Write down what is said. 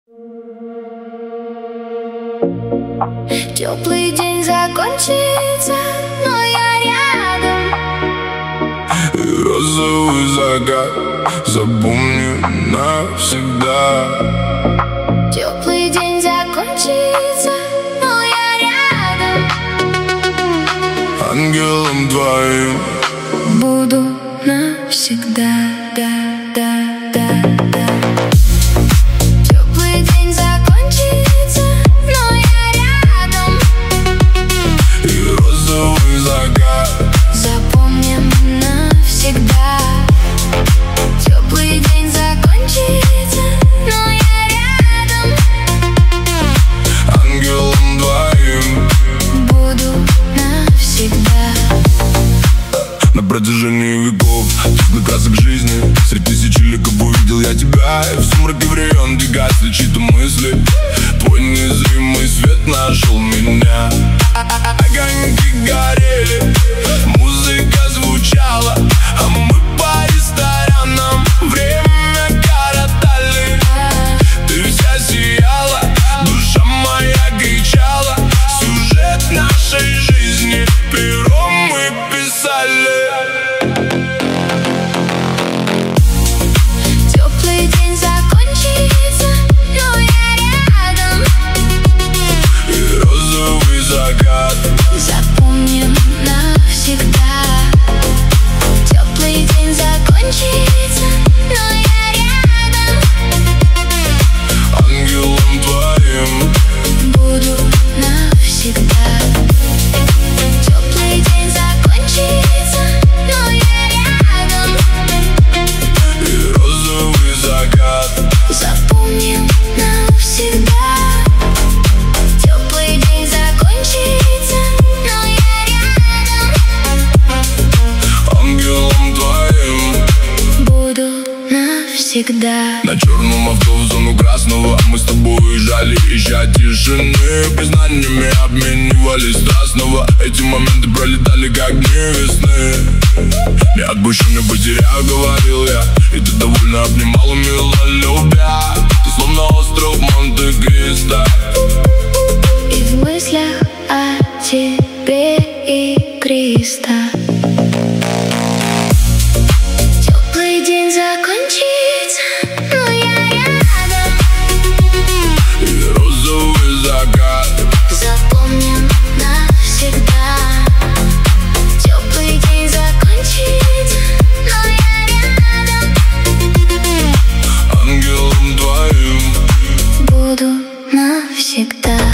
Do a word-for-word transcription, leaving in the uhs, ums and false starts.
Теплый день закончится, но я рядом. И розовый закат запомню навсегда. Теплый день закончится, но я рядом. Ангелом твоим буду навсегда, да, да, да, да. Теплый день закончится, но я рядом. И розовый закат запомним навсегда. Теплый день закончится, но я рядом. ангелом твоим буду навсегда. на протяжении веков теплый красок жизни. Среди тысячи ликов увидел я тебя, и в сумраке времен двигаться чьи-то мысли. Твой незримый свет нашел меня. Огоньки горели, музыка звучала, а мы по ресторанам время коротали. Ты вся сияла, душа моя кричала. Сюжет нашей жизни пером мы писали. Теплый день закончится, но я рядом. И розовый закат запомним навсегда. Теплый день закончится, но я рядом. ангелом твоим буду навсегда. Теплый день закончится, но я рядом. и розовый закат запомним навсегда. Теплый день закончится, но я рядом. ангелом твоим буду навсегда. на черном авто в зону красного мы с тобой уезжали, ища тишины. Признаниями обменивались страстного. Эти моменты пролетали как дни весны. Не отпущу, не потеряю, говорил я, и ты довольно обнимала, мило любя. Ты словно остров Монте-Кристо, И в мыслях о тебе игристо. Теплый день закончится, но я рядом. и розовый закат Запомним навсегда. Теплый день закончится, но я рядом. ангелом твоим Буду навсегда.